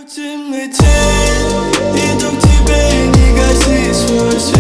в темноте, иду к тебе и не гаси свой свет.